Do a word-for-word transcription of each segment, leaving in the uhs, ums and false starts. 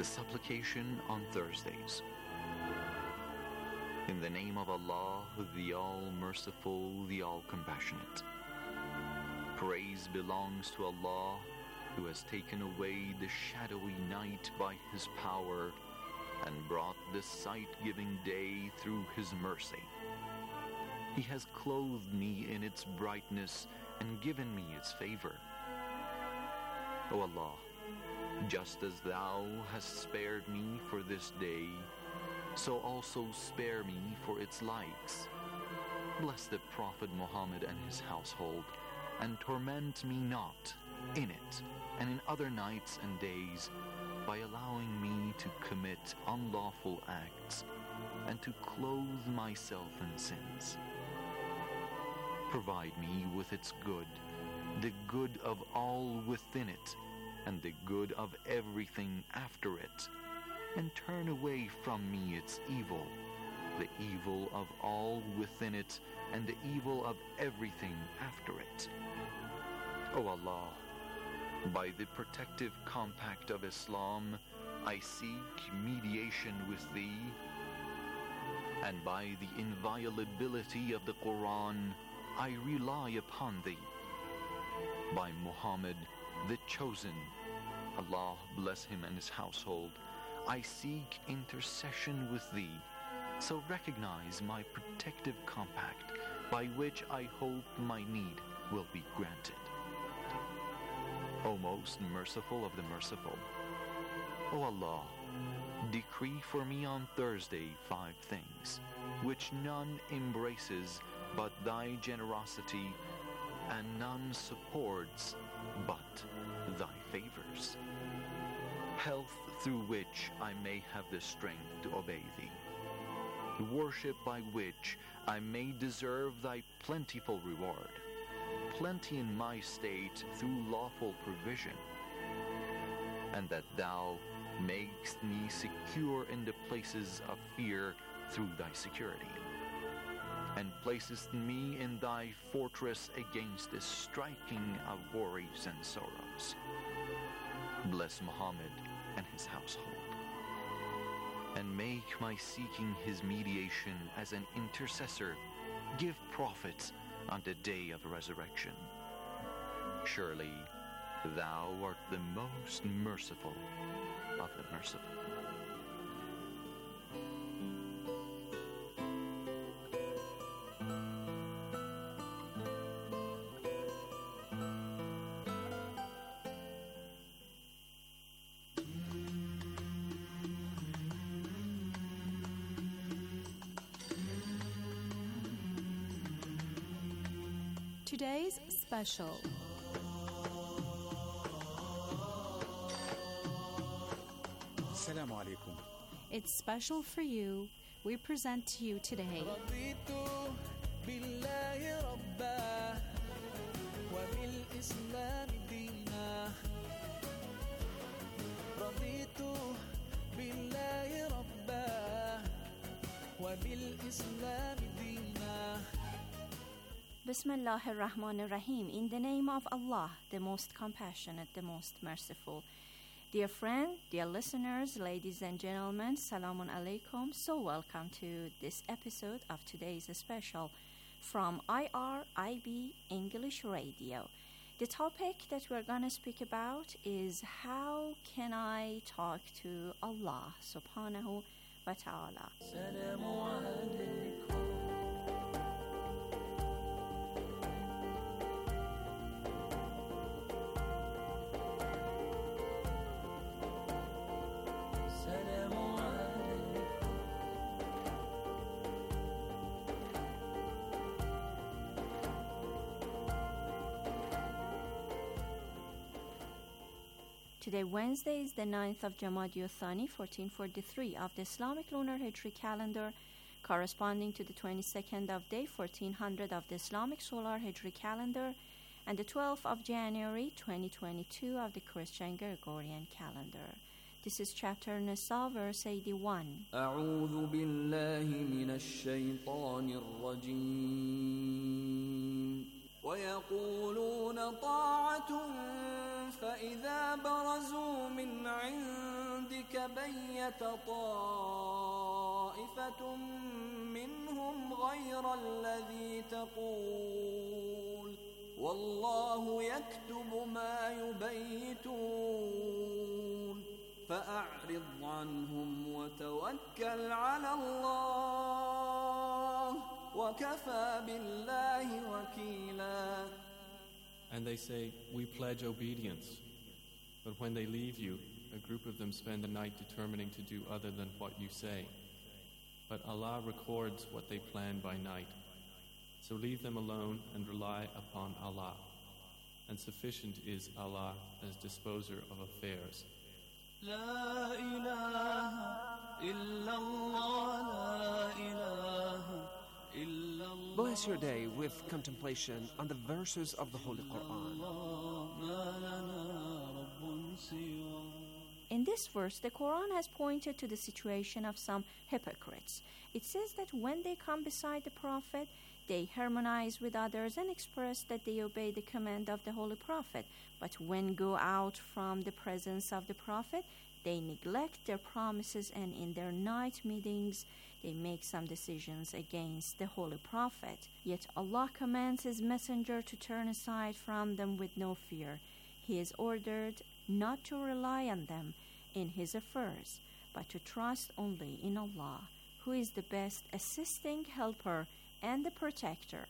supplication on Thursdays. In the name of Allah, the All-Merciful, the All-Compassionate. Praise belongs to Allah, who has taken away the shadowy night by His power and brought the sight-giving day through His mercy. He has clothed me in its brightness and given me its favor. O Allah, just as Thou hast spared me for this day, so also spare me for its likes. Bless the Prophet Muhammad and his household, and torment me not in it and in other nights and days by allowing me to commit unlawful acts and to clothe myself in sins. Provide me with its good, the good of all within it, and the good of everything after it, and turn away from me its evil, the evil of all within it, and the evil of everything after it. O Allah, by the protective compact of Islam, I seek mediation with Thee, and by the inviolability of the Quran, I rely upon Thee. By Muhammad, the Chosen, Allah bless him and his household, I seek intercession with Thee, so recognize my protective compact, by which I hope my need will be granted. O most merciful of the merciful, O Allah, decree for me on Thursday five things, which none embraces but Thy generosity, and none supports but Thy favors. Health through which I may have the strength to obey Thee. Worship by which I may deserve Thy plentiful reward. Plenty in my state through lawful provision. And that Thou makest me secure in the places of fear through Thy security. And placest me in Thy fortress against the striking of worries and sorrows. Bless Muhammad and his household, and make my seeking his mediation as an intercessor give profit on the day of resurrection. Surely Thou art the most merciful of the merciful. Today's special. Assalamu alaikum. It's special for you. We present to you today. Bismillah ar-Rahman ar-Rahim. In the name of Allah, the most compassionate, the most merciful. Dear friend, dear listeners, ladies and gentlemen, Salamun Alaikum. So welcome to this episode of today's special from I R I B English Radio. The topic that we're going to speak about is how can I talk to Allah subhanahu wa ta'ala. Salamu alaikum. Today, Wednesday, is the ninth of Jamadi Thani, fourteen forty-three of the Islamic Lunar Hijri calendar, corresponding to the twenty-second of Day, fourteen hundred of the Islamic Solar Hijri calendar, and the twelfth of January, twenty twenty-two of the Christian Gregorian calendar. This is chapter Nisa, verse eighty-one. أعوذ بالله من الشيطان الرجيم ويقولون طاعة فإذا برزوا من عندك ربك بيت طائفة منهم غير الذي تقول والله يكتب ما يبيتون فأعرض عنهم وتوكل على الله وكفى بالله وكيلا. And they say, we pledge obedience. But when they leave you, a group of them spend the night determining to do other than what you say. But Allah records what they plan by night. So leave them alone and rely upon Allah. And sufficient is Allah as disposer of affairs. لا إله إلا الله لا إله إلا الله. Bless your day with contemplation on the verses of the Holy Quran. In this verse, the Quran has pointed to the situation of some hypocrites. It says that when they come beside the Prophet, they harmonize with others and express that they obey the command of the Holy Prophet. But when go out from the presence of the Prophet, they neglect their promises, and in their night meetings, they make some decisions against the Holy Prophet. Yet Allah commands His Messenger to turn aside from them with no fear. He is ordered not to rely on them in His affairs, but to trust only in Allah, who is the best assisting helper and the protector.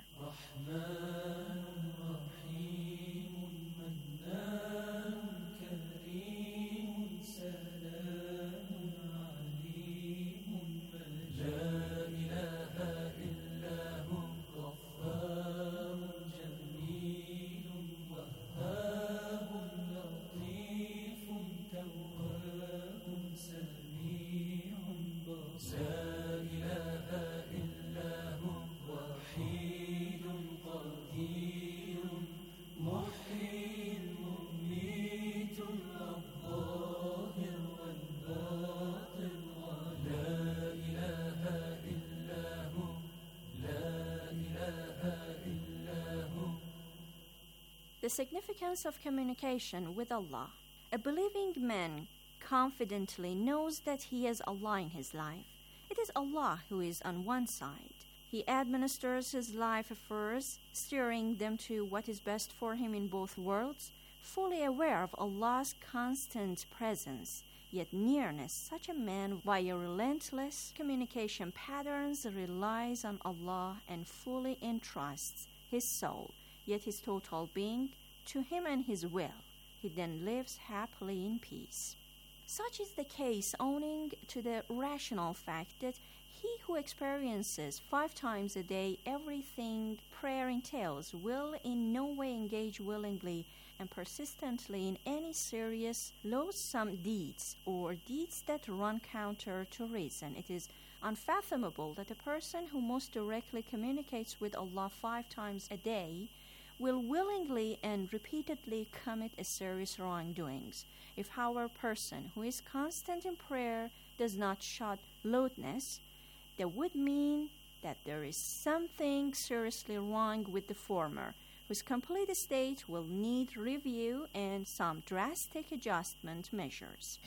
The significance of communication with Allah. A believing man confidently knows that he has Allah in his life. It is Allah who is on one side. He administers his life affairs, steering them to what is best for him in both worlds, fully aware of Allah's constant presence, yet nearness. Such a man, via relentless communication patterns, relies on Allah and fully entrusts his soul, yet his total being, to Him and His will. He then lives happily in peace. Such is the case owing to the rational fact that he who experiences five times a day everything prayer entails will in no way engage willingly and persistently in any serious, loathsome deeds or deeds that run counter to reason. It is unfathomable that a person who most directly communicates with Allah five times a day will willingly and repeatedly commit a serious wrongdoings. If, however, a person who is constant in prayer does not shun lewdness, that would mean that there is something seriously wrong with the former, whose complete state will need review and some drastic adjustment measures.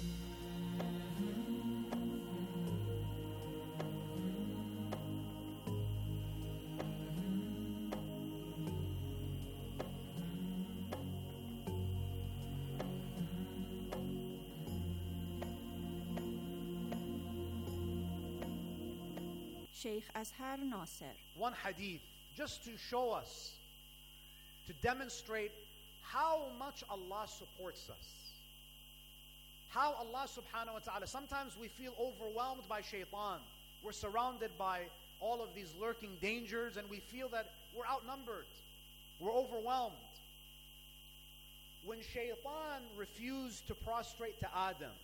Sheikh Azhar Nasser. One hadith, just to show us, to demonstrate how much Allah supports us. How Allah subhanahu wa ta'ala, sometimes we feel overwhelmed by shaitan. We're surrounded by all of these lurking dangers and we feel that we're outnumbered. We're overwhelmed. When shaitan refused to prostrate to Adam,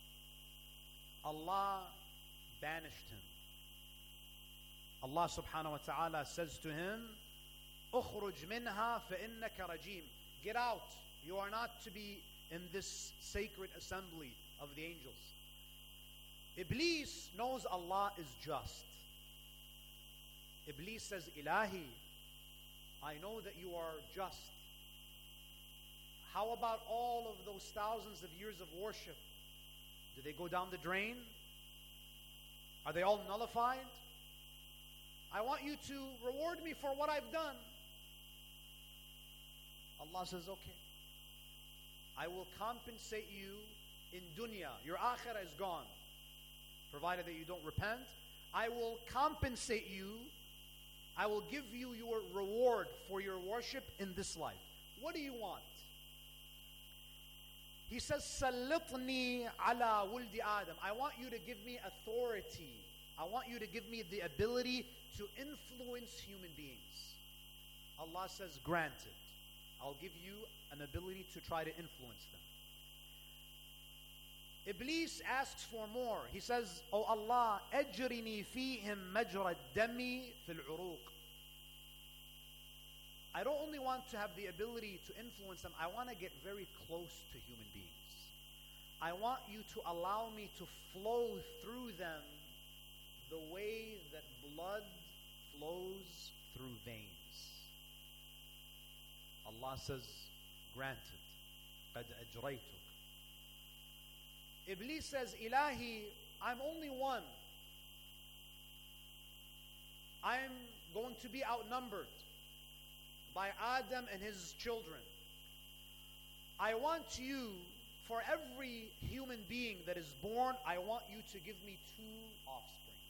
Allah banished him. Allah subhanahu wa ta'ala says to him, "Ukhruj minha fa'innaka rajim." Get out. You are not to be in this sacred assembly of the angels. Iblis knows Allah is just. Iblis says, "Ilahi, I know that you are just. How about all of those thousands of years of worship? Do they go down the drain? Are they all nullified? I want you to reward me for what I've done. Allah says, okay. I will compensate you in dunya. Your akhirah is gone. Provided that you don't repent. I will compensate you. I will give you your reward for your worship in this life. What do you want? He says, Sallitni ala wuldi Adam. I want you to give me authority. I want you to give me the ability to influence human beings. Allah says, granted. I'll give you an ability to try to influence them. Iblis asks for more. He says, Oh Allah, ajrini fihim majra dami fil uruq. I don't only want to have the ability to influence them, I want to get very close to human beings. I want you to allow me to flow through them the way that blood flows through veins. Allah says, granted. قَدْ أَجْرَيْتُكَ. Iblis says, Ilahi, I'm only one. I'm going to be outnumbered by Adam and his children. I want you, for every human being that is born, I want you to give me two offspring.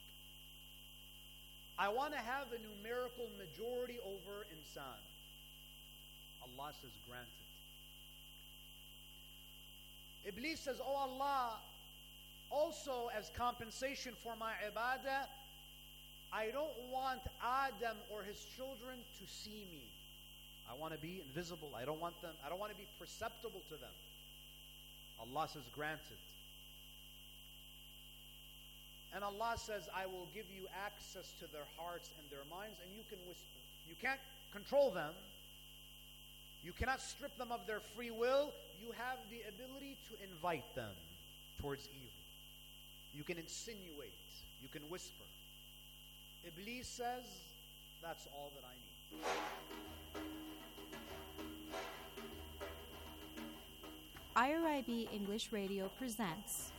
I want to have a numerical majority over insan. Allah says, granted. Iblis says, Oh Allah, also as compensation for my ibadah, I don't want Adam or his children to see me. I want to be invisible. I don't want them, I don't want to be perceptible to them. Allah says, granted. And Allah says, I will give you access to their hearts and their minds, and you can whisper. You can't control them. You cannot strip them of their free will. You have the ability to invite them towards evil. You can insinuate. You can whisper. Iblis says, that's all that I need. I R I B English Radio presents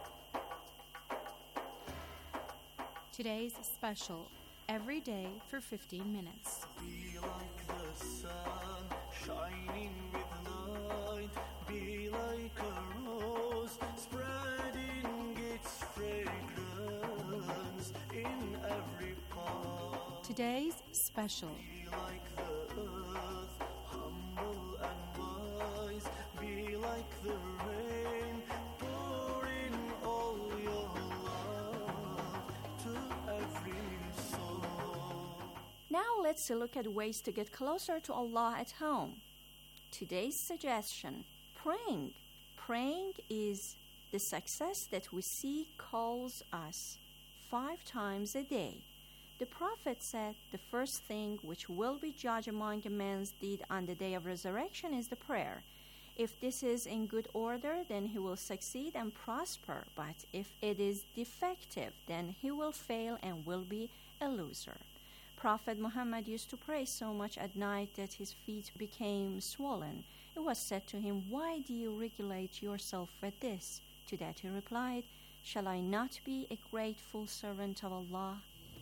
today's special, Every Day for fifteen minutes. Be like the sun, shining with light. Be like a rose, spreading its fragrance in every part. Today's special. Be like the earth, humble and wise. Be like the rain, pouring all your love to every soul. Now let's look at ways to get closer to Allah at home. Today's suggestion, praying. Praying is the success that we see calls us five times a day. The Prophet said the first thing which will be judged among a man's deed on the day of resurrection is the prayer. If this is in good order, then he will succeed and prosper. But if it is defective, then he will fail and will be a loser. Prophet Muhammad used to pray so much at night that his feet became swollen. It was said to him, Why do you regulate yourself with this? To that he replied, Shall I not be a grateful servant of Allah?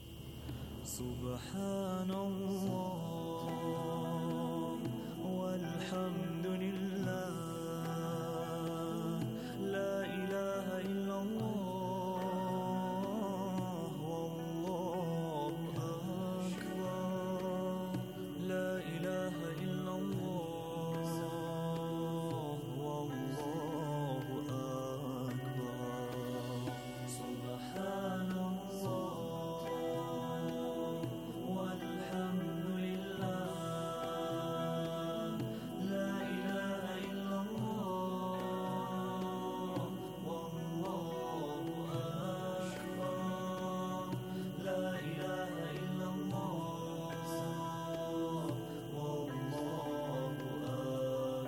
Subhanallah walhamdulillah, la ilaha illallah, wallahu akbar, la ilaha illallah, wallahu akbar. Subhanallah walhamdulillah, la ilaha illallah, wallahu akbar, la ilaha illallah, wallahu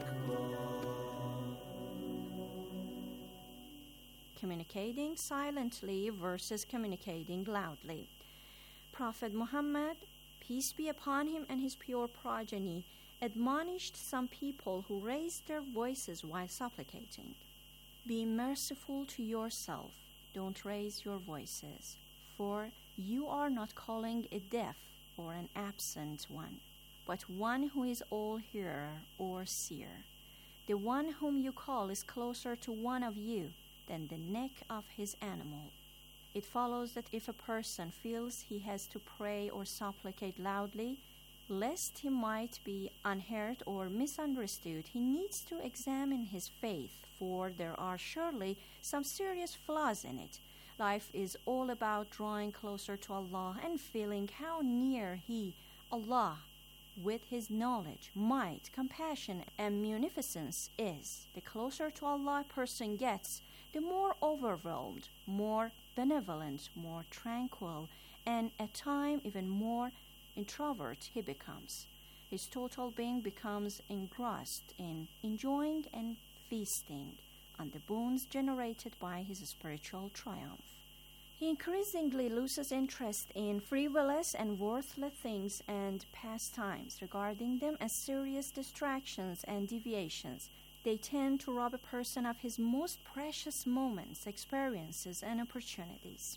akbar. Communicating silently versus communicating loudly. Prophet Muhammad, peace be upon him and his pure progeny, admonished some people who raised their voices while supplicating. Be merciful to yourself. Don't raise your voices, for you are not calling a deaf or an absent one, but one who is all hearer or seer. The one whom you call is closer to one of you than the neck of his animal. It follows that if a person feels he has to pray or supplicate loudly, lest he might be unheard or misunderstood, he needs to examine his faith, for there are surely some serious flaws in it. Life is all about drawing closer to Allah and feeling how near He, Allah, with His knowledge, might, compassion, and munificence is. The closer to Allah a person gets, the more overwhelmed, more benevolent, more tranquil, and at times even more introvert he becomes. His total being becomes engrossed in enjoying and feasting on the boons generated by his spiritual triumph. He increasingly loses interest in frivolous and worthless things and pastimes, regarding them as serious distractions and deviations. They tend to rob a person of his most precious moments, experiences, and opportunities.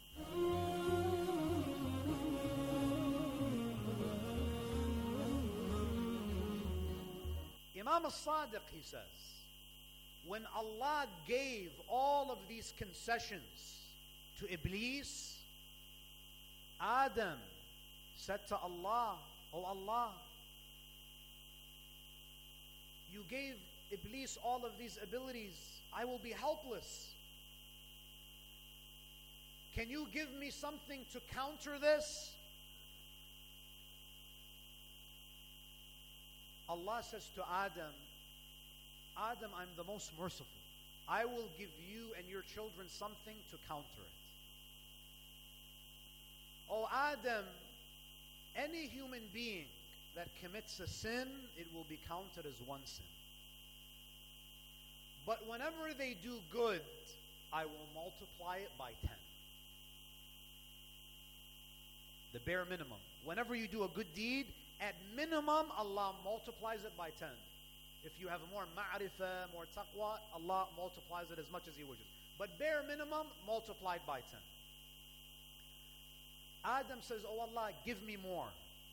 Imam al-Sadiq, he says, when Allah gave all of these concessions to Iblis, Adam said to Allah, "Oh Allah, you gave Iblis all of these abilities. I will be helpless. Can you give me something to counter this?" Allah says to Adam, "Adam, I'm the most merciful. I will give you and your children something to counter it." Oh Adam, any human being that commits a sin, it will be counted as one sin. But whenever they do good, I will multiply it by ten. The bare minimum. Whenever you do a good deed, at minimum, Allah multiplies it by ten. If you have more ma'rifah, more taqwa, Allah multiplies it as much as He wishes. But bare minimum, multiplied by ten. Adam says, "Oh Allah, give me more."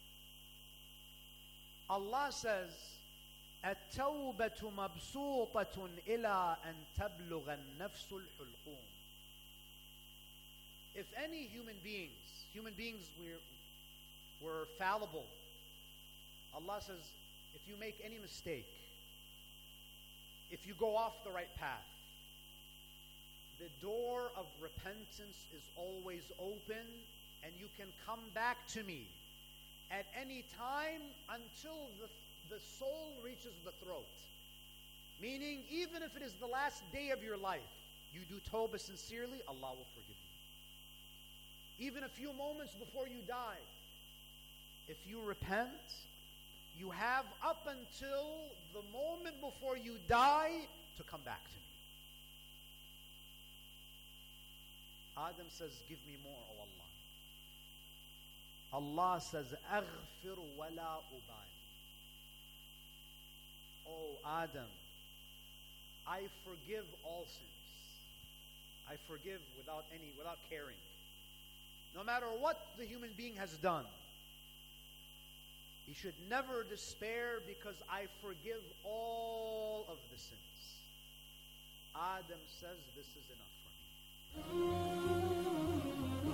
Allah says, التوبة مبسوطة إلى أن تبلغ النفس الحلقوم. If any human beings, human beings we're, we're fallible. Allah says, if you make any mistake, if you go off the right path, the door of repentance is always open and you can come back to me at any time until the the soul reaches the throat. Meaning, even if it is the last day of your life, you do tawbah sincerely, Allah will forgive you. Even a few moments before you die, if you repent, you have up until the moment before you die to come back to me. Adam says, "Give me more, O Allah." Allah says, "Aghfir wa la ubali." Oh Adam, I forgive all sins. I forgive without any, without caring. No matter what the human being has done, he should never despair because I forgive all of the sins. Adam says, "This is enough for me."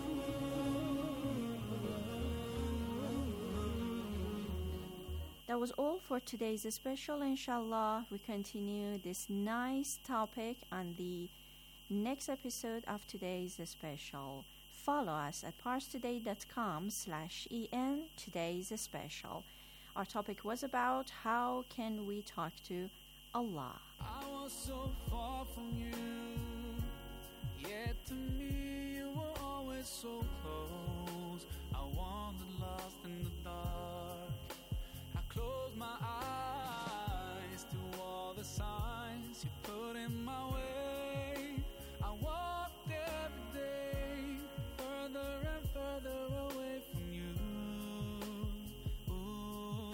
That was all for today's special. Inshallah, we continue this nice topic on the next episode of today's special. Follow us at parstoday.com slash en today's special. Our topic was about how can we talk to Allah. I was so far from you, yet to me you were always so close. I wandered lost in the dark. I closed my eyes to all the signs you put in my way. I walked every day further and further away from you. Ooh,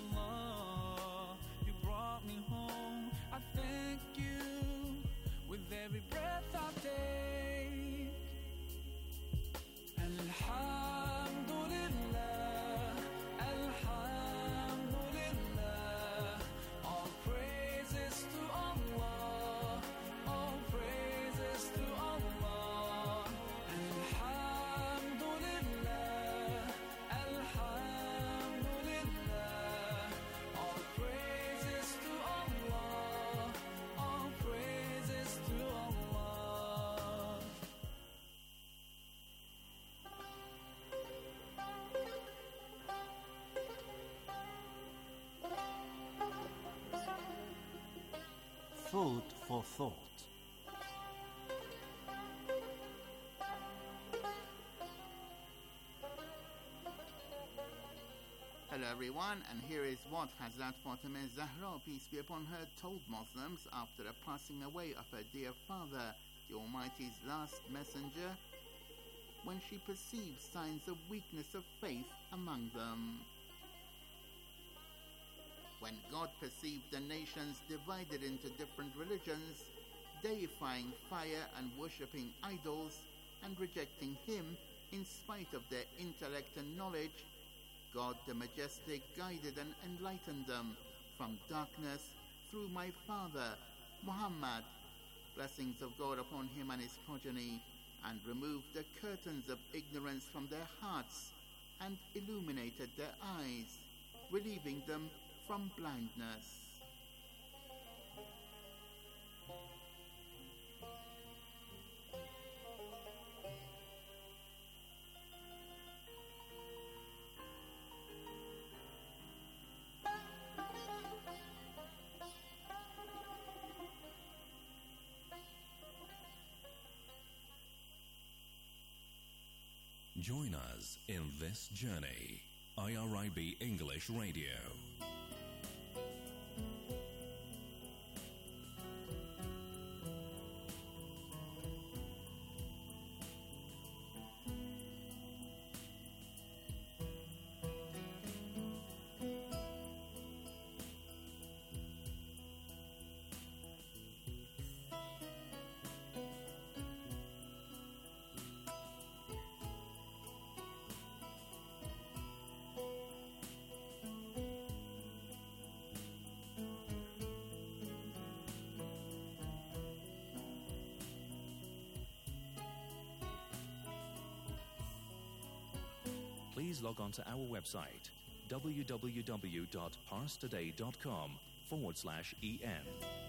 Allah, you brought me home. I thank you with Food for thought. Hello everyone, and here is what Hazrat Fatima Zahra, peace be upon her, told Muslims after the passing away of her dear father, the Almighty's last messenger, when she perceived signs of weakness of faith among them. When God perceived the nations divided into different religions, deifying fire and worshipping idols, and rejecting Him in spite of their intellect and knowledge, God the Majestic guided and enlightened them from darkness through my father, Muhammad, blessings of God upon him and his progeny, and removed the curtains of ignorance from their hearts and illuminated their eyes, relieving them from blindness. Join us in this journey. I R I B English Radio. Please log on to our website, www.parstoday.com forward slash EN.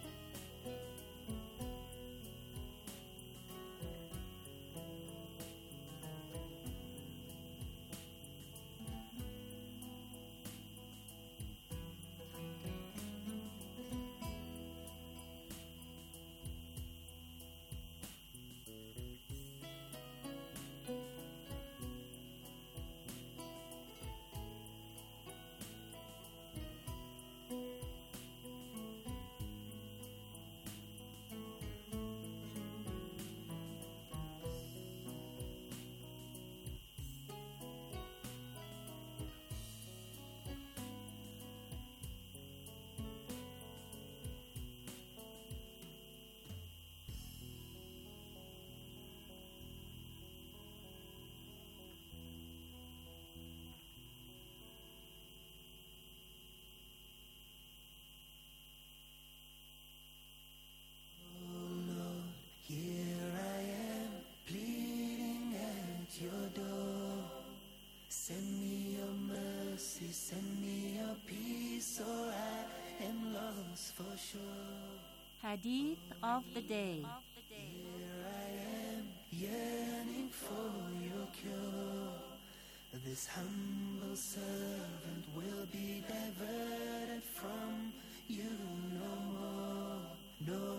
Send me your mercy, send me your peace, or I am lost for sure. Hadith of the day. Here I am, yearning for your cure. This humble servant will be diverted from you no more, no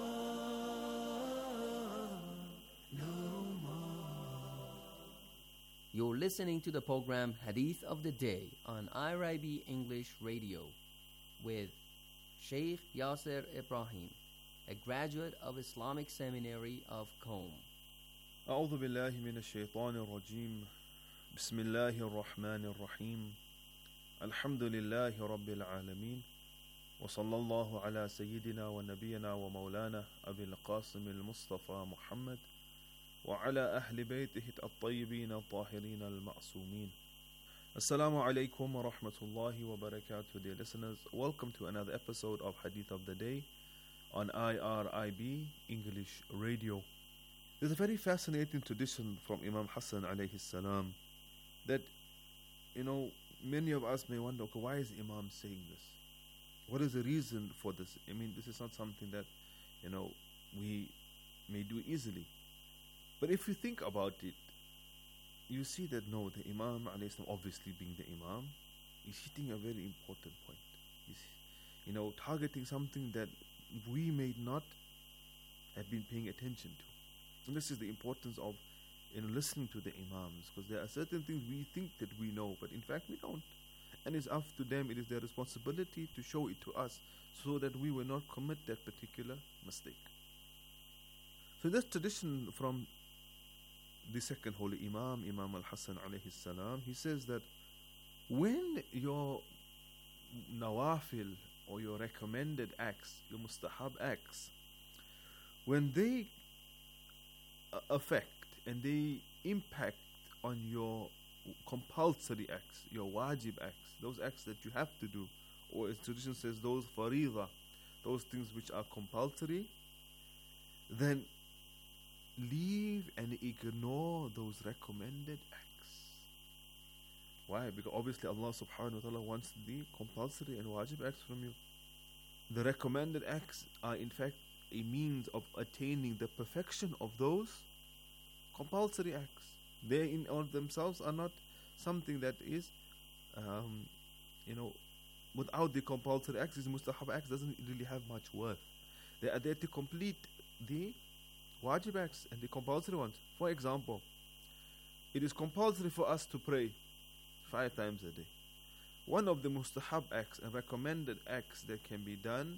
more, no more. You're listening to the program Hadith of the Day on I R I B English Radio with Sheikh Yasser Ibrahim, a graduate of Islamic Seminary of Qom. أعوذ بالله من الشيطان الرجيم بسم الله الرحمن الرحيم الحمد لله رب العالمين وصلى الله على سيدنا ونبينا ومولانا أبي القاسم المصطفى محمد وعلى أهل بيته الطيبين الطاهرين المعصومين. Assalamu alaikum wa rahmatullahi wa barakatuh, dear listeners. Welcome to another episode of Hadith of the Day on I R I B English Radio. There's a very fascinating tradition from Imam Hassan alayhi salam that, you know, many of us may wonder, okay, why is Imam saying this? What is the reason for this? I mean, this is not something that, you know, we may do easily. But if you think about it, you see that no, the Imam alayhi salam, obviously being the Imam, is hitting a very important point. He's, you know, targeting something that we may not have been paying attention to. And this is the importance of in listening to the imams, because there are certain things we think that we know, but in fact we don't. And it's up to them, it is their responsibility to show it to us so that we will not commit that particular mistake. So this tradition from the second holy Imam, Imam al-Hasan alayhi salam, he says that when your nawafil or your recommended acts, your mustahab acts, when they uh, affect and they impact on your compulsory acts, your wajib acts, those acts that you have to do, or as tradition says, those fariḍa, those things which are compulsory, then leave and ignore those recommended acts. Why? Because obviously Allah subhanahu wa ta'ala wants the compulsory and wajib acts from you. The recommended acts are in fact a means of attaining the perfection of those compulsory acts. They in all themselves are not something that is, um, you know, without the compulsory acts, these mustahab acts doesn't really have much worth. They are there to complete the wajib acts and the compulsory ones. For example, it is compulsory for us to pray five times a day. One of the mustahab acts and recommended acts that can be done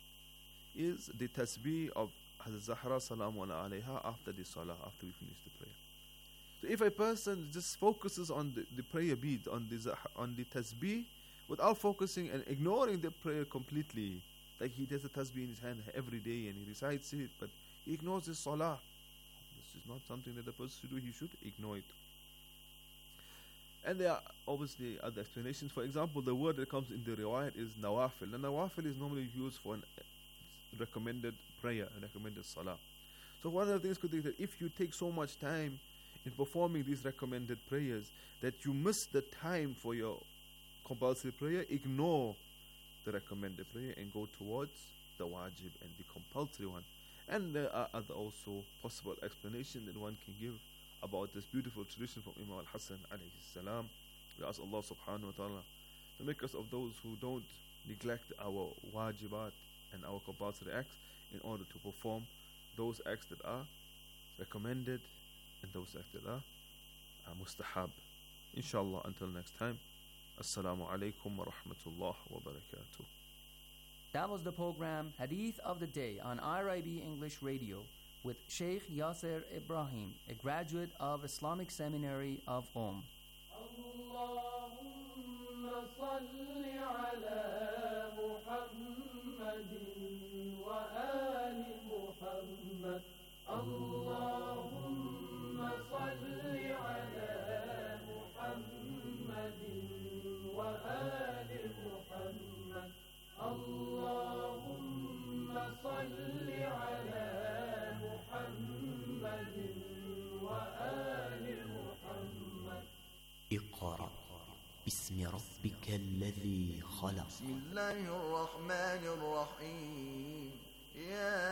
is the tasbih of Hazrat Zahra salamu alayha after the salah, after we finish the prayer. So if a person just focuses on the, the prayer bead, on the zah- on the tasbih, without focusing and ignoring the prayer completely, like he does the tasbih in his hand every day and he recites it, but he ignores his salah, this is not something that the person should do. He should ignore it. And there are obviously other explanations. For example, the word that comes in the riwayat is nawafil. And nawafil is normally used for an recommended prayer, a recommended salah. So one of the things could be that if you take so much time in performing these recommended prayers that you miss the time for your compulsory prayer, ignore the recommended prayer and go towards the wajib and the compulsory one. And there are other also possible explanations that one can give about this beautiful tradition from Imam al-Hasan alayhi salam. We ask Allah subhanahu wa ta'ala to make us of those who don't neglect our wajibat and our compulsory acts in order to perform those acts that are recommended and those acts that are uh, mustahab. Inshallah, until next time. Assalamu alaikum wa rahmatullah wa barakatuh. That was the program Hadith of the Day on I R I B English Radio with Sheikh Yasser Ibrahim, a graduate of Islamic Seminary of Qom. Allahumma salli ala Muhammadin wa ali Muhammad. Allahumma salli ala Muhammadin wa ali Muhammad. Allahumma salli ala محمد وآل محمد. اقرأ باسم ربك الذي خلق. بسم الله الرحمن الرحيم. يا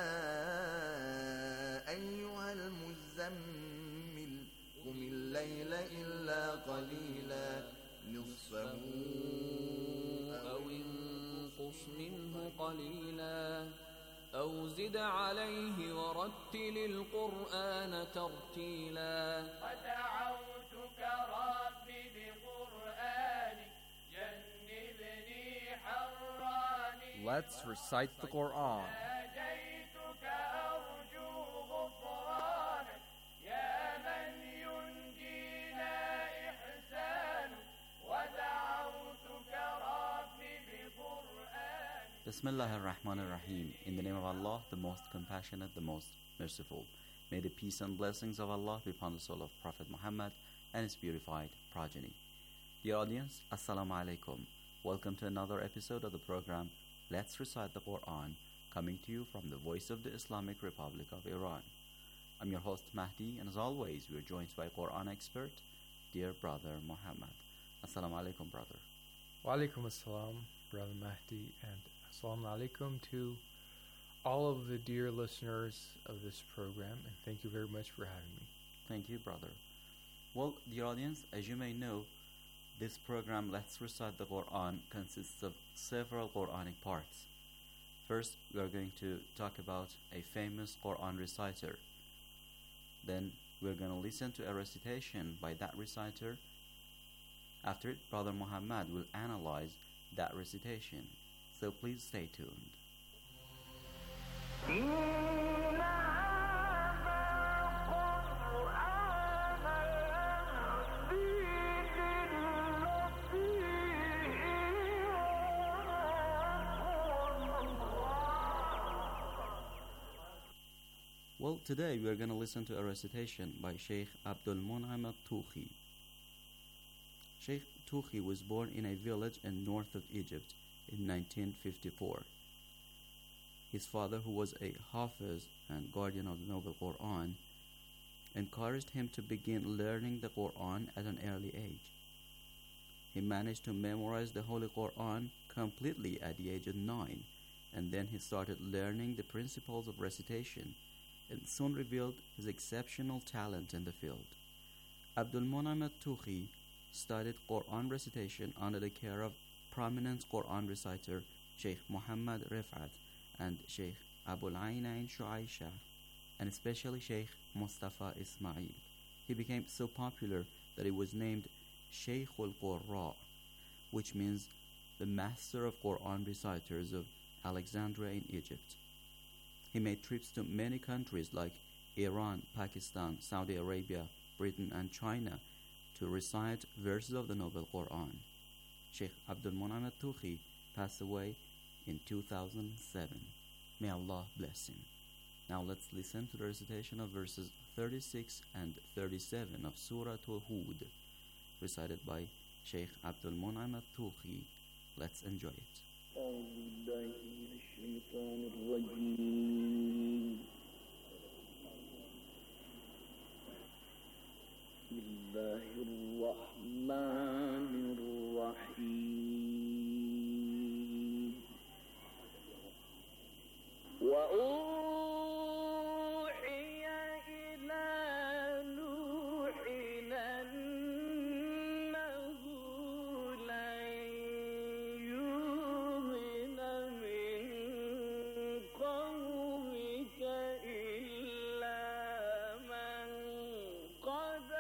أيها المزمل قم الليل إلا قليلا نصفه أو انقص منه قليلا أو زد عليه ورتل القرآن ترتيلا. ودعوتك ربي بقرآنك جنبني حراني. Let's recite the Quran. ناجيتك أرجو غفرانك يا من ينجينا إحسانك. ودعوتك ربي بقرآنك. Bismillah ar-Rahman ar-Rahim. In the name of Allah, the most compassionate, the most merciful. May the peace and blessings of Allah be upon the soul of Prophet Muhammad and his purified progeny. Dear audience, Assalamu alaikum. Welcome to another episode of the program Let's Recite the Quran, coming to you from the voice of the Islamic Republic of Iran. I'm your host Mahdi, and as always, we are joined by Quran expert, dear brother Muhammad. Assalamu alaikum, brother. Wa alaikum assalam, brother Mahdi, and assalamu alaikum to all of the dear listeners of this program, and thank you very much for having me. Thank you, brother. Well, dear audience, as you may know, this program, Let's Recite the Quran, consists of several Quranic parts. First, we are going to talk about a famous Quran reciter. Then, we are going to listen to a recitation by that reciter. After it, Brother Muhammad will analyze that recitation. So please stay tuned. Well, today we are going to listen to a recitation by Sheikh Abdul Mun'im al-Tuhi. Sheikh Tuhi was born in a village in north of Egypt in nineteen fifty-four. His father, who was a Hafiz and guardian of the Noble Quran, encouraged him to begin learning the Quran at an early age. He managed to memorize the Holy Quran completely at the age of nine, and then he started learning the principles of recitation and soon revealed his exceptional talent in the field. Abdul Mun'im al-Tuhi studied Quran recitation under the care of prominent Quran reciter Sheikh Muhammad Rifat and Sheikh Abul Aynain Shuaisha, and especially Sheikh Mustafa Ismail. He became so popular that he was named Sheikh al-Qurra, which means the master of Quran reciters of Alexandria in Egypt. He made trips to many countries like Iran, Pakistan, Saudi Arabia, Britain, and China to recite verses of the Noble Quran. Sheikh Abdul Mun'im al-Tuhi passed away in two thousand seven. May Allah bless him. Now let's listen to the recitation of verses thirty-six and thirty-seven of Surah Hud, recited by Sheikh Abdul Mun'im al-Tuhi. Let's enjoy it. بسم الله الرحمن الرحيم وأوحي إلى نوح أنه لن يؤمن من قومك إلا من قد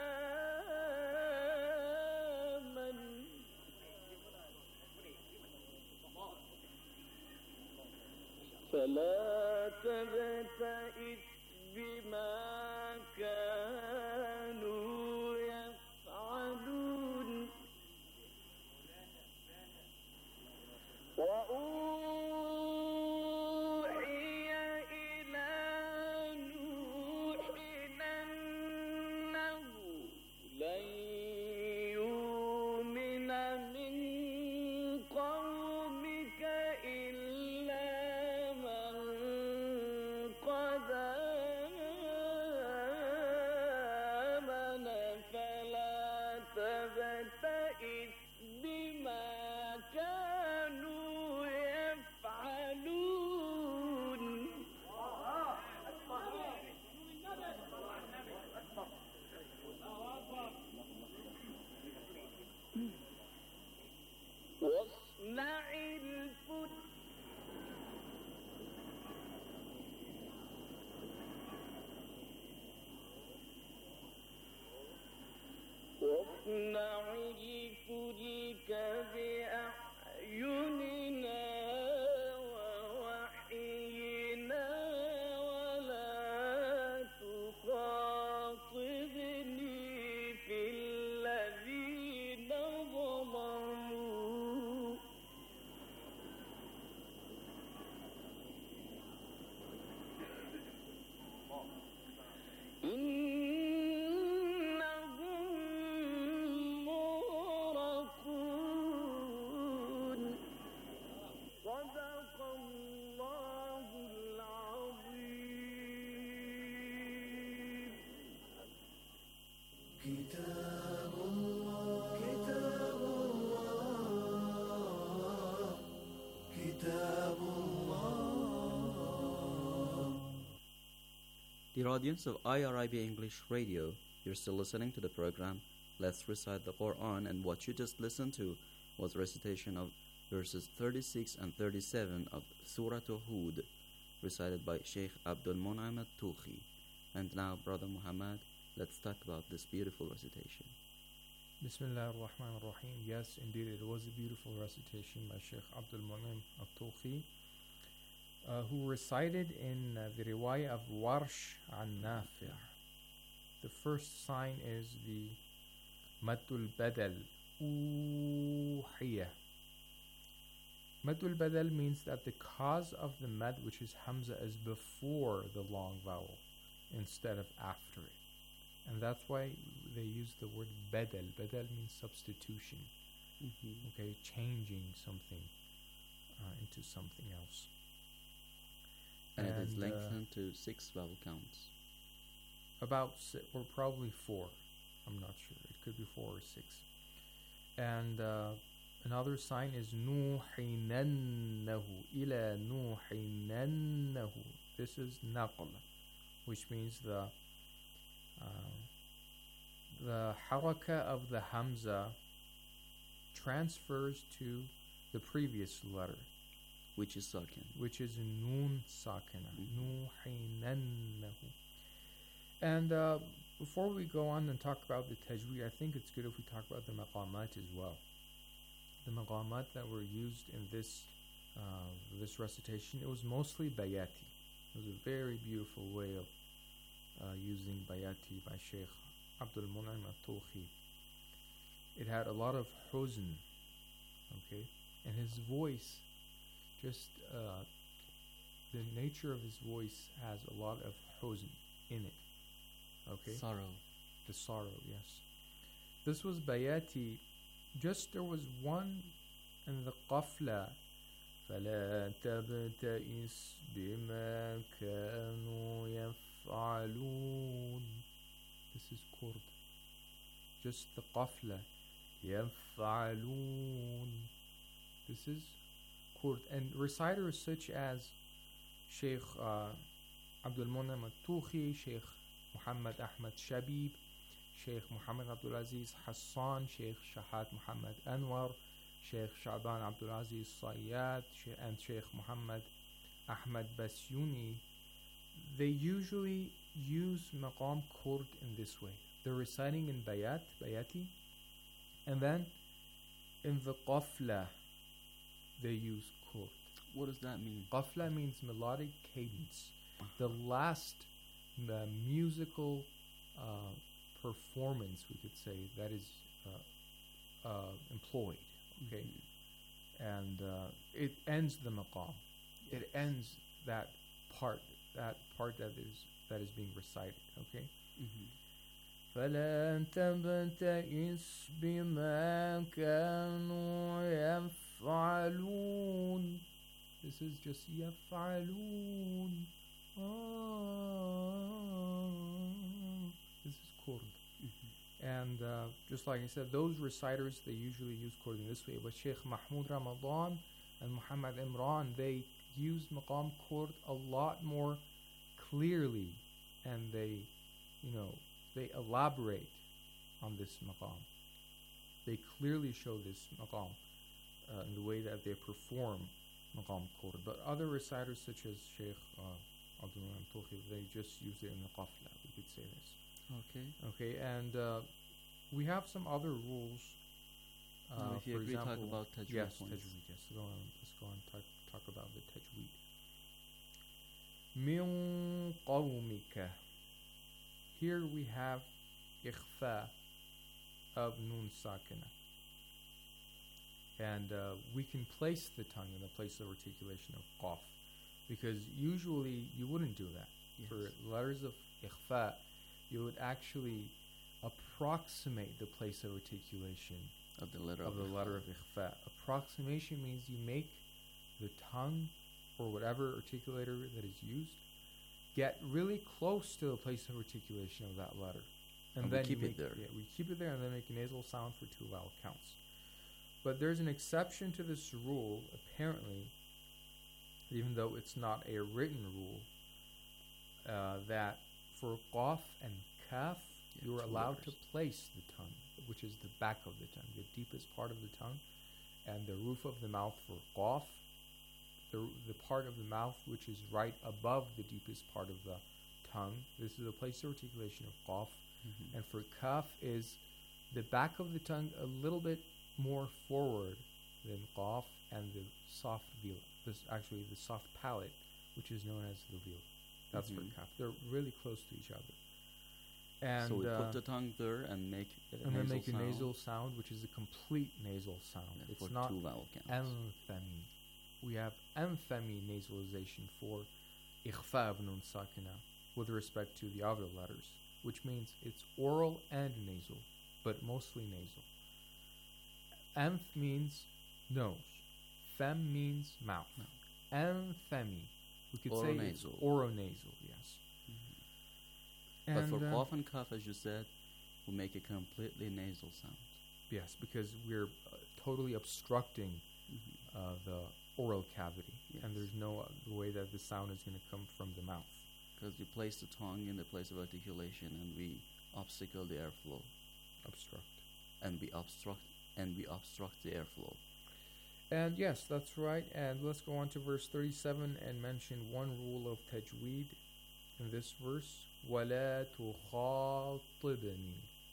فلا تبتئس بما كانوا يفعلون وأوحي إلى نوح أنه لن يؤمن من قومك إلا قد آمن فلا تبتئس بما كانوا يفعلون واصنع الفلك واصنع الفلك بأعيننا ووحينا ولا تخاطبني في الذين ظلموا كتاب الله كتاب الله كتاب الله. Dear audience of I R I B English Radio, you're still listening to the program Let's Recite the Quran, and what you just listened to was recitation of verses thirty-six and thirty-seven of Surah Hud, recited by Sheikh Abdul Mun'im al-Tuhi. And now, Brother Muhammad, let's talk about this beautiful recitation. Bismillah ar-Rahman ar-Rahim. Yes, indeed, it was a beautiful recitation by Sheikh Abdul Mun'im al-Tuhi, uh, who recited in uh, the riwayah of Warsh an Nafi'. The first sign is the Maddul Badal, Uhiya. Maddul Badal means that the cause of the mad, which is Hamza, is before the long vowel instead of after it. And that's why they use the word Badal. Badal means substitution. Mm-hmm. Okay, changing something uh, into something else. And, and it is uh, lengthened to six vowel counts. About six, or probably four. I'm not sure. It could be four or six. And uh, another sign is nuhinannahu, ila nuhinannahu. This is naql, which means the uh, the haraka of the hamza transfers to the previous letter, which is sakin, which is nun sakina. Mm-hmm. Nuhinannahu. And uh, before we go on and talk about the tajweed, I think it's good if we talk about the maqamat as well. The maqamat that were used in this uh, this recitation, it was mostly bayati. It was a very beautiful way of uh, using bayati by Sheikh Abdul Mun'im al-Tuhi. It had a lot of huzn, okay, and his voice, just uh, the nature of his voice has a lot of huzn in it. Okay. Sorrow. The sorrow, yes. This was bayati. Just there was one in the qafla. فَلَا تَبْتَئِسْ بِمَا كَانُوا يَفْعَلُونَ. This is Kurd. Just the qafla. يَفْعَلُونَ. This is Kurd. And reciters such as Sheikh uh, Abdul Mun'im al-Tuhi, Sheikh Muhammad Ahmad Shabib, Sheikh Muhammad Abdul Aziz Hassan, Sheikh Shahat Muhammad Anwar, Sheikh Sha'ban Abdul Aziz Sayyad, and Sheikh Muhammad Ahmad Basyuni, they usually use maqam Kurd in this way. They're reciting in bayat, bayati, and then in the qafla they use Kurd. What does that mean? Qafla means melodic cadence. The last the musical uh, performance, we could say, that is uh, uh, employed, okay, mm-hmm. and uh, it ends the maqam. Yes. It ends that part, that part that is that is being recited, okay. فَلَا تَبْتَئِسْ بِمَا كَانُوا يَفْعَلُونَ. This is just يَفْعَلُونَ. Oh, this is Kurd. Mm-hmm. And uh, just like I said, those reciters, they usually use Kurd in this way. But Sheikh Mahmoud Ramadan and Muhammad Imran, they use maqam Kurd a lot more clearly, and they, you know, they elaborate on this maqam. They clearly show this maqam uh, in the way that they perform maqam Kurd. But other reciters such as Sheikh uh, Abdul Mun'im al-Tuhi, they just use it in the qafla, we could say this. Okay. Okay, and uh, we have some other rules. Uh, no, if you for agree, example, talk about tajweed. Yes, ones. tajweed, yes. Go on, let's go on and talk, talk about the tajweed. Min qawmika. Here we have ikhfa of nun sakina. And uh, we can place the tongue in the place of articulation of qaf, because usually you wouldn't do that. Yes. For letters of ikhfa, you would actually approximate the place of articulation of the letter of, of the letter of ikhfa. Approximation means you make the tongue, or whatever articulator that is used, get really close to the place of articulation of that letter. And, and we then keep make, it there. Yeah, we keep it there and then make a nasal sound for two vowel counts. But there's an exception to this rule, apparently, even though it's not a written rule, uh, that for qaf and kaf, yeah, you are allowed letters. to place the tongue, which is the back of the tongue, the deepest part of the tongue. and the roof of the mouth for qaf, the, the part of the mouth which is right above the deepest part of the tongue. This is the place of articulation of qaf. Mhm. And for kaf is the back of the tongue a little bit more forward than qaf, and the soft veal. This actually the soft palate, which is known as the veal. That's Mhm. for kaf. They're really close to each other. And so we uh, put the tongue there and make it a and then nasal make a sound. nasal sound, which is a complete nasal sound. Yeah, it's for not two vowel counts. anthemy. We have anthemy nasalization for ikhfa of nun sakina with respect to the other letters, which means it's oral and nasal, but mostly nasal. Anth means nose. Fem means mouth. No. Anthemy. We could say it's Oronasal. oronasal, yes. But for And, uh, qaf and kaf, as you said, we make a completely nasal sound. Yes, because we're uh, totally obstructing Mhm. uh, the oral cavity, Yes. and there's no uh, way that the sound is going to come from the mouth. Because we place the tongue in the place of articulation and we obstacle the airflow. Obstruct. And we obstruct and we obstruct the airflow. And yes, that's right. And let's go on to verse thirty-seven and mention one rule of tajweed in this verse. وَلَا تُخَاطِبْنِي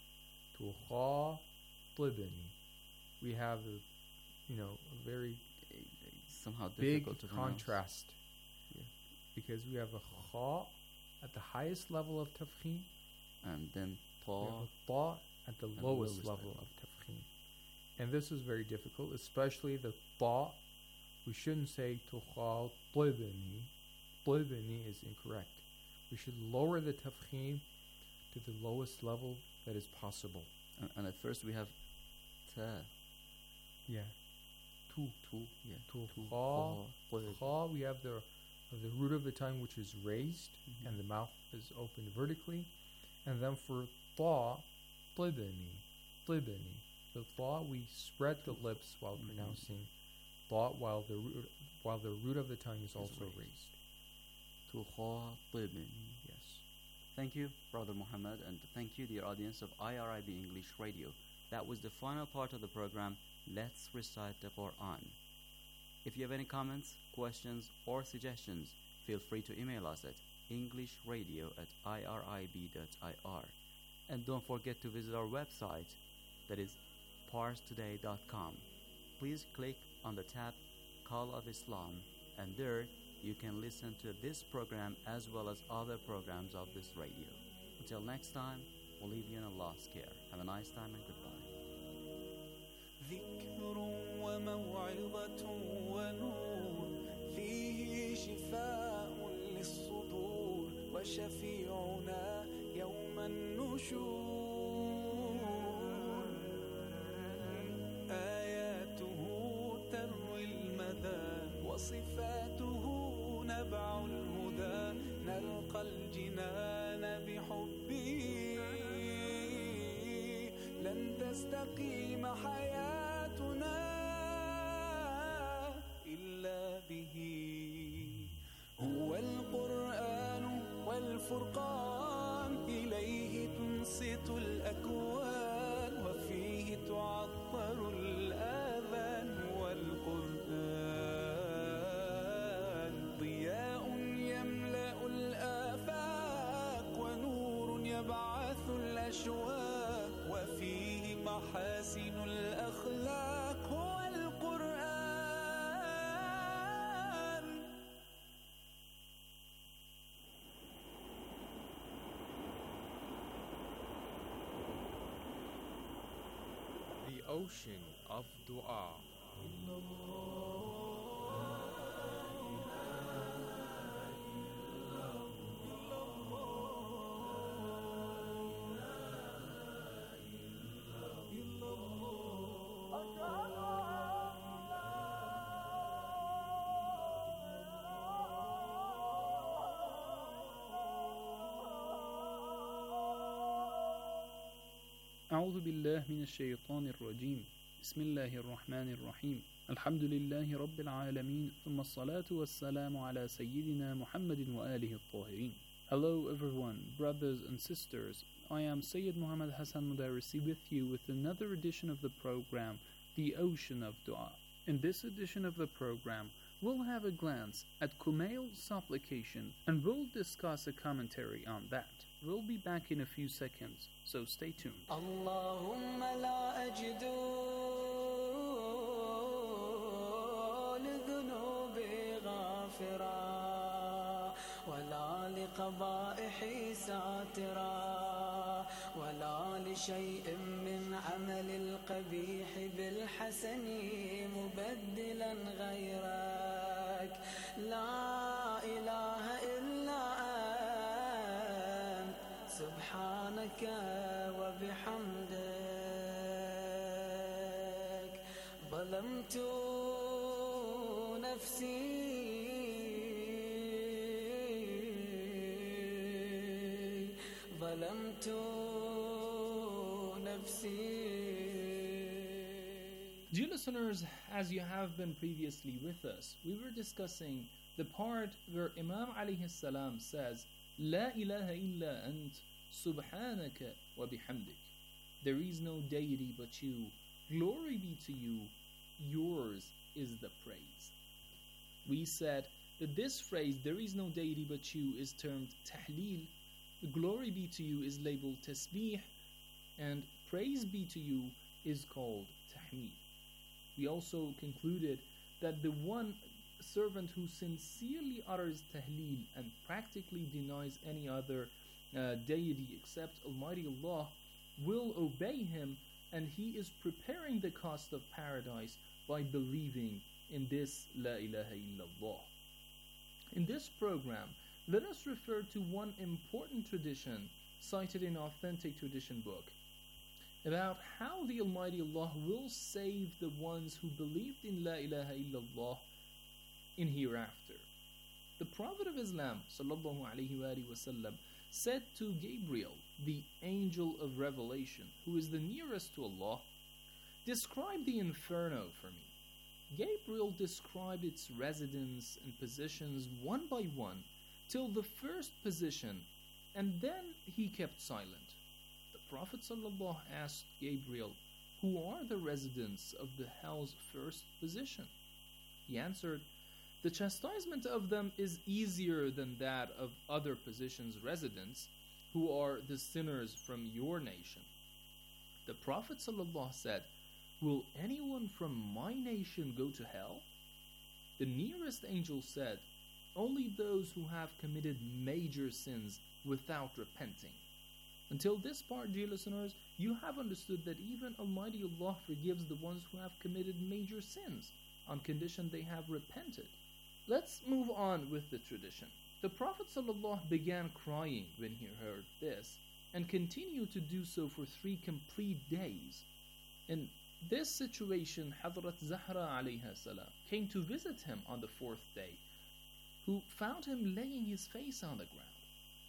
تُخَاطِبْنِي. We have a, you know, a very Somehow big difficult to pronounce. contrast. Yeah. Because we have a kha at the highest level of tafkhim, And then we ta. have a ta at the and lowest lowest level level. of tafkhim. And this is very difficult, especially the ta. We shouldn't say tukhatibni. Tibni is incorrect. We should lower the tafkhim to the lowest level that is possible. And, and at first we have ta. Yeah. Tu. Tu. Yeah. Tu. Tu, Kha. kha, Kha, we have the uh, the root of the tongue which is raised, Mhm. and the mouth is opened vertically. And then for ta, tibni, tibni. The ta, we spread the lips while Mhm. pronouncing ta, while the root while the root of the tongue is Is also raised. raised. Tukhatibni. Yes. Thank you, Brother Muhammad, and thank you, dear audience of I R I B English Radio. That was the final part of the program. Let's recite the Quran. If you have any comments, questions, or suggestions, feel free to email us at englishradio at irib.ir. And don't forget to visit our website, that is parstoday dot com. Please click on the tab Call of Islam, and there you can listen to this program as well as other programs of this radio. Until next time, we'll leave you in Allah's care. Have a nice time and goodbye. ذكر وموعظة ونور فيه شفاء للصدور وشفيعنا يوم النشور آياته تروي المدى وصفاته نبع الهدى نلقى الجنان بحبه لن تستقيم حياتنا إلا به هو القرآن والفرقان إليه تنصت الأكوان وفيه تعطر الآذان والقرآن ضياء يملأ الآفاق ونور يبعث الأشواق وفيه محاسن الأخلاق هو القرآن. The ocean of dua. أعوذ بالله من الشيطان الرجيم بسم الله الرحمن الرحيم الحمد لله رب العالمين ثم الصلاة والسلام على سيدنا محمد وآله الطاهرين. Hello everyone, brothers and sisters. I am Sayyid Muhammad Hassan Mudarisi with you with another edition of the program The Ocean of Dua. In this edition of the program, we'll have a glance at Kumail's supplication and we'll discuss a commentary on that. We'll be back in a few seconds, so stay tuned. Allahumma la ajidu lidhunubi ghafira wala liqaba'ihi satira wala li shay'in min 'amali al-qabih bil hasani mubaddilan ghayrak la ilaha illa سبحانك وبحمدك ظلمت نفسي ظلمت نفسي. Dear listeners, as you have been previously with us, we were discussing the part where Imam alayhi salam says, La ilaha illa ant, subhanaka wa bihamdik. There is no deity but you. Glory be to you. Yours is the praise. We said that this phrase, there is no deity but you, is termed tahleel. Glory be to you is labeled tasbih. And praise be to you is called tahmid. We also concluded that the one servant who sincerely utters tahleel and practically denies any other uh, deity except Almighty Allah will obey him, and he is preparing the cost of paradise by believing in this La ilaha illallah. In this program, let us refer to one important tradition cited in authentic tradition book about how the Almighty Allah will save the ones who believed in La ilaha illallah in hereafter. The Prophet of Islam sallallahu alaihi wasallam said to Gabriel, the angel of revelation, who is the nearest to Allah, describe the inferno for me. Gabriel described its residents and positions one by one till the first position, and then he kept silent. The Prophet sallallahu asked Gabriel, who are the residents of the hell's first position? He answered, the chastisement of them is easier than that of other positions' residents, who are the sinners from your nation. The Prophet ﷺ said, will anyone from my nation go to hell? The nearest angel said, only those who have committed major sins without repenting. Until this part, dear listeners, you have understood that even Almighty Allah forgives the ones who have committed major sins, on condition they have repented. Let's move on with the tradition. The Prophet ﷺ began crying when he heard this, and continued to do so for three complete days. In this situation, Hazrat Zahra alayha salam came to visit him on the fourth day, who found him laying his face on the ground.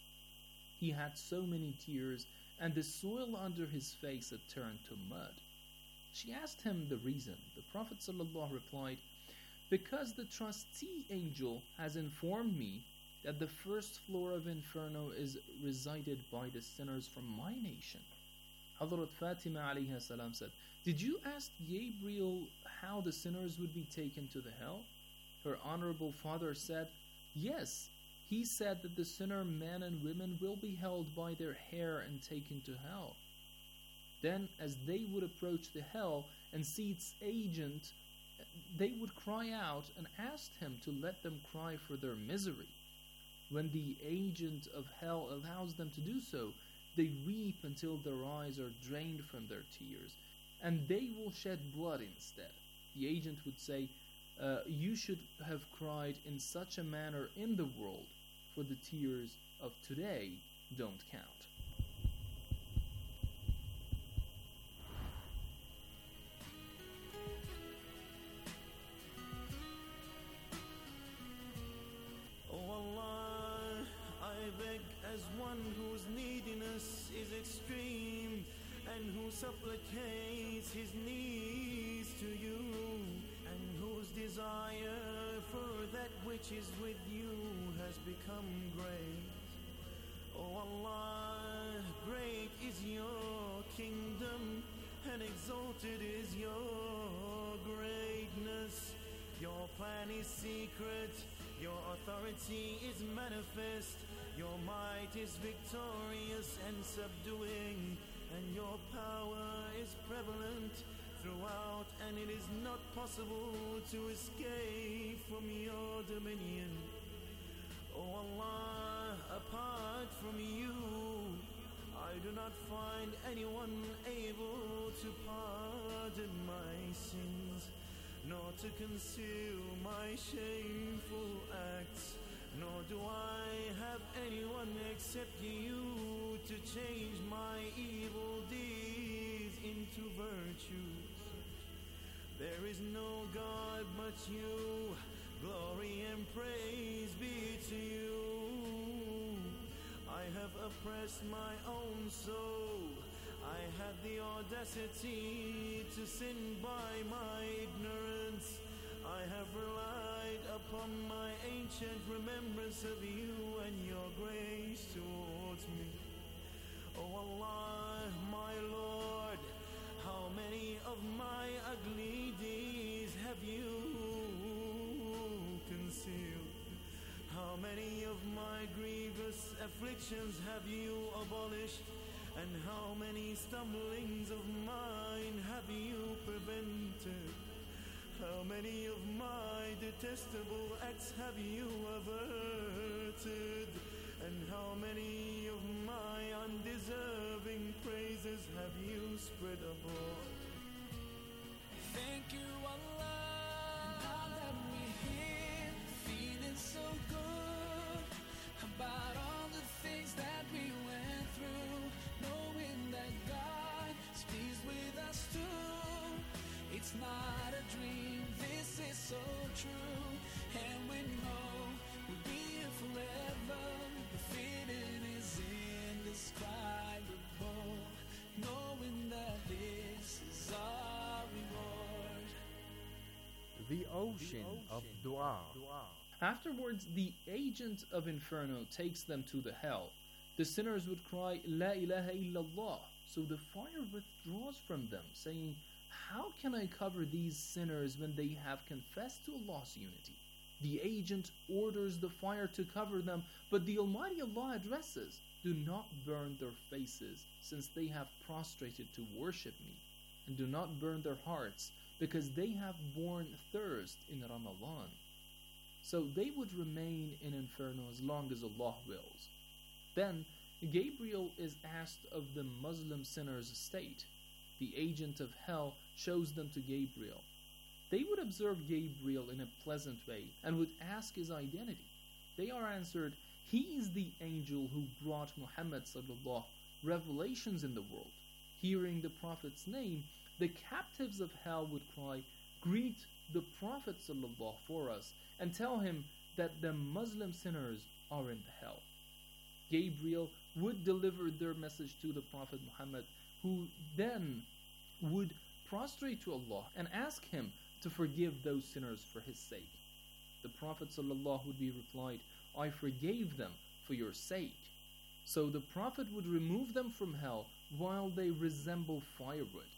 He had so many tears, and the soil under his face had turned to mud. She asked him the reason. The Prophet ﷺ replied, because the trustee angel has informed me that the first floor of Inferno is resided by the sinners from my nation. Hazrat Fatima alayha salam said, did you ask Gabriel how the sinners would be taken to the hell? Her honorable father said, yes. He said that the sinner men and women will be held by their hair and taken to hell. Then, as they would approach the hell and see its agent, they would cry out and ask him to let them cry for their misery. When the agent of hell allows them to do so, they weep until their eyes are drained from their tears, and they will shed blood instead. The agent would say, uh, you should have cried in such a manner in the world, for the tears of today don't count. As one whose neediness is extreme, and who supplicates his needs to you, and whose desire for that which is with you has become great. O Allah, great is your kingdom, and exalted is your greatness. Your plan is secret, your authority is manifest, your might is victorious and subduing, and your power is prevalent throughout, and it is not possible to escape from your dominion. O Allah, apart from you, I do not find anyone able to pardon my sins, nor to conceal my shameful acts, nor do I have anyone except you to change my evil deeds into virtues. There is no God but you. Glory and praise be to you. I have oppressed my own soul. I had the audacity to sin by my ignorance. I have relied upon my ancient remembrance of you and your grace towards me. O Allah, my Lord, how many of my ugly deeds have you concealed? How many of my grievous afflictions have you abolished? And how many stumblings of mine have you prevented? How many of my detestable acts have you averted? And how many of my undeserving praises have you spread abroad? Thank you, Allah. Now that we're here, feeling so good about all the things that we went through, knowing that God is pleased with us too. It's not a dream, this is so true, and we know we'll be here forever. The feeling is indescribable, knowing that this is our reward. The ocean of dua. Afterwards, the agent of Inferno takes them to the hell. The sinners would cry, La ilaha illallah. So the fire withdraws from them, saying, how can I cover these sinners when they have confessed to Allah's unity? The agent orders the fire to cover them, but the Almighty Allah addresses, do not burn their faces, since they have prostrated to worship me, and do not burn their hearts, because they have borne thirst in Ramadan. So they would remain in Inferno as long as Allah wills. Then Gabriel is asked of the Muslim sinner's state. The agent of hell shows them to Gabriel. They would observe Gabriel in a pleasant way and would ask his identity. They are answered, he is the angel who brought Muhammad sallallahu revelations in the world. Hearing the Prophet's name, the captives of hell would cry, greet the Prophet sallallahu for us and tell him that the Muslim sinners are in the hell. Gabriel would deliver their message to the Prophet Muhammad, who then would prostrate to Allah and ask him to forgive those sinners for his sake. The Prophet ﷺ would be replied, I forgave them for your sake. So the Prophet would remove them from hell while they resemble firewood.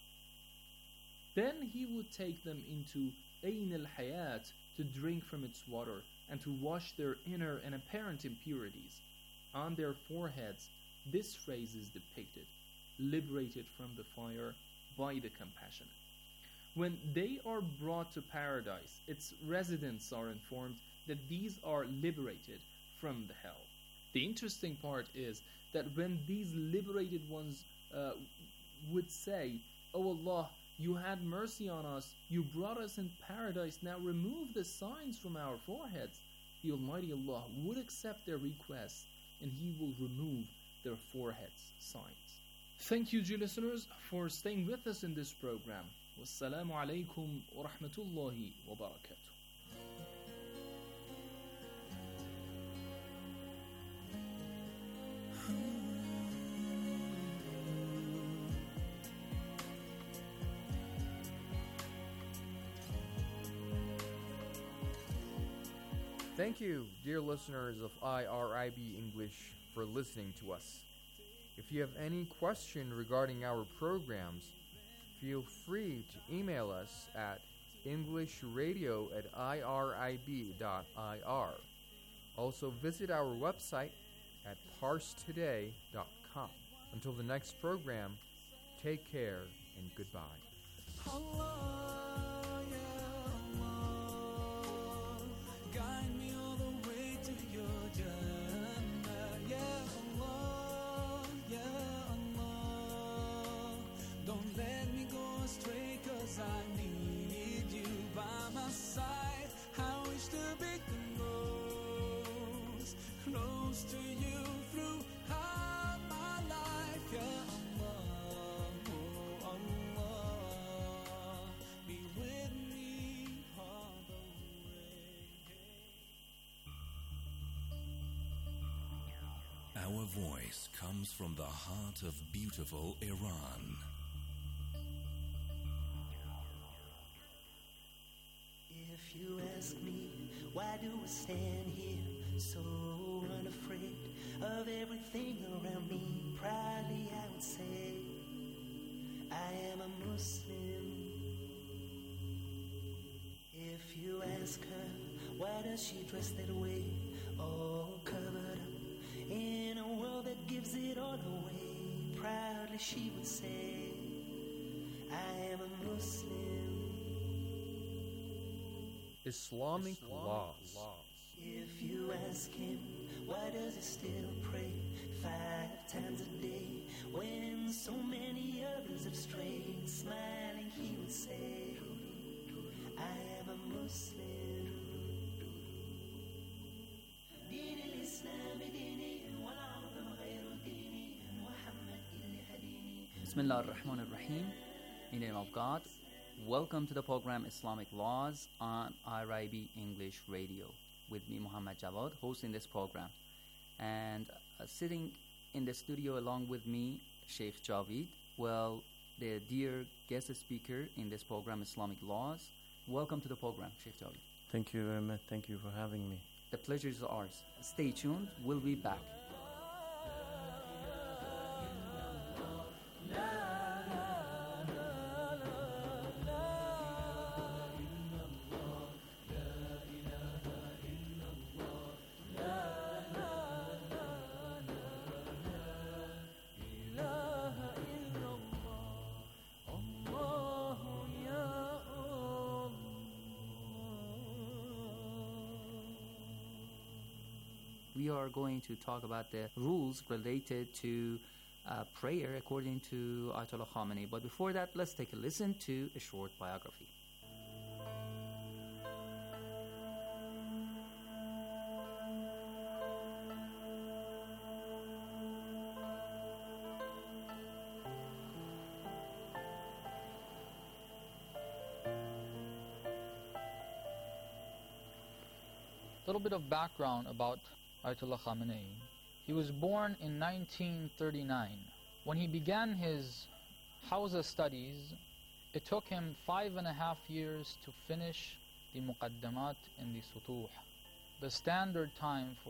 Then he would take them into Ayn al-Hayat to drink from its water and to wash their inner and apparent impurities. On their foreheads, this phrase is depicted, liberated from the fire by the compassionate. When they are brought to paradise, its residents are informed that these are liberated from the hell. The interesting part is that when these liberated ones uh, would say, "O Allah, you had mercy on us, you brought us in paradise, now remove the signs from our foreheads," the Almighty Allah would accept their requests and He will remove their foreheads' signs. Thank you, dear listeners, for staying with us in this program. Wassalamu alaikum wa rahmatullahi wa barakatuh. Thank you, dear listeners of I R I B English, for listening to us. If you have any question regarding our programs, feel free to email us at englishradio at irib dot ir. Also visit our website at parse today dot com. Until the next program, take care and goodbye. Allah, ya Allah, guide me all the way to your Jannah. Ya Allah, ya Allah, don't let me go astray, 'cause I need you by my side. I wish to be close, close to you throughout my life. Ya Allah, oh Allah, be with me all the way. Our voice comes from the heart of beautiful Iran. If you ask me, why do I stand here so unafraid of everything around me? Proudly I would say, I am a Muslim. If you ask her, why does she dress that way, all covered up in a world that gives it all away? Proudly she would say, I am a Muslim. Islamic, Islamic laws. laws. If you ask him, why does he still pray five times a day when so many others have strayed? Smiling he would say, I am a Muslim. دين الإسلام ديني والعرض غير ديني محمد اللي هديني. Bismillah ar-Rahman ar-Rahim. In the name of God. Welcome to the program Islamic Laws on I R I B English Radio with me, Muhammad Jawad, hosting this program. And uh, sitting in the studio along with me, Sheikh Javid, well, the dear guest speaker in this program, Islamic Laws. Welcome to the program, Sheikh Javid. Thank you very much. Thank you for having me. The pleasure is ours. Stay tuned. We'll be back. We are going to talk about the rules related to uh, prayer according to Ayatollah Khamenei. But before that, let's take a listen to a short biography. A little bit of background about Ayatollah Khamenei. He was born in nineteen thirty-nine. When he began his Hawza studies, it took him five and a half years to finish the Muqaddamat and the Sutuh. The standard time for